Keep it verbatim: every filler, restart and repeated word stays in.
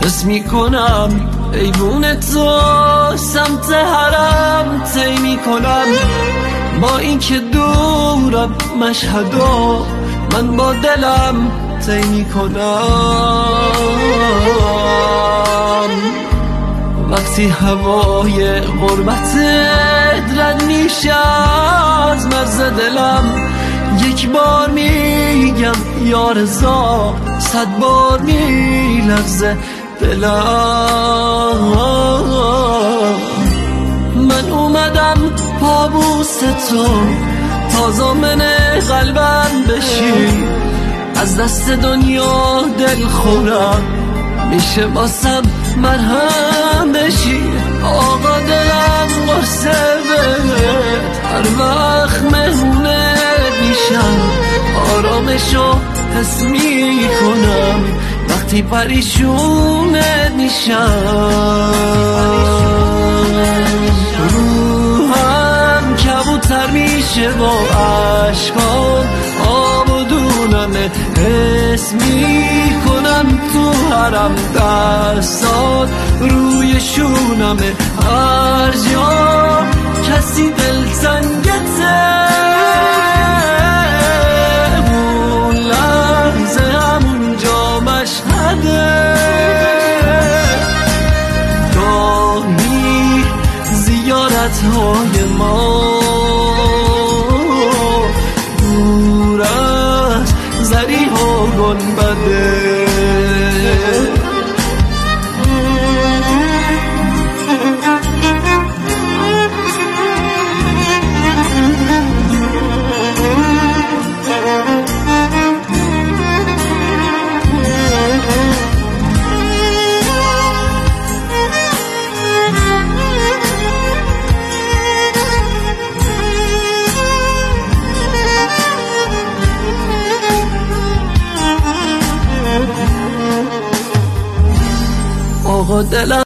حس میکنم ایوون تو سمت حرم طی میکنم، با اینکه دورم مشهدا من با دلم طی میکنم. وقتی هوای غربتت رد میشه از مرز دلم، یک بار میگم یا رضا، صد بار میلرزه دلم. من اومدم پابوس تو تا ضامن قلبم بشی، از دست دنیا دل خورم میشه واسم مرهم بشی. آقا دلم قرصه بهت هر وقت مهمونه میشم، آرامشو حس میکنم وقتی پریشونت میشم. روحم کبوتر میشه با عشقام، آب و دونمه حس میکنم تو حرم، دستات روی شونمه هر جا کسی دلتنگته. اون لحظه همونجا مشهده، گاهی زیارتهای ما دور از ضریح و گنبده. آقا دلم